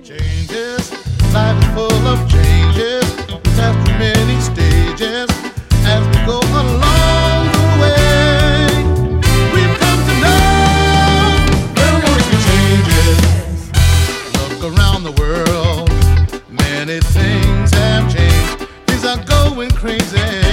Changes, life is full of changes. We pass through many stages as we go along the way. We've come to know there will be changes. Look around the world, many things have changed. Things are going crazy.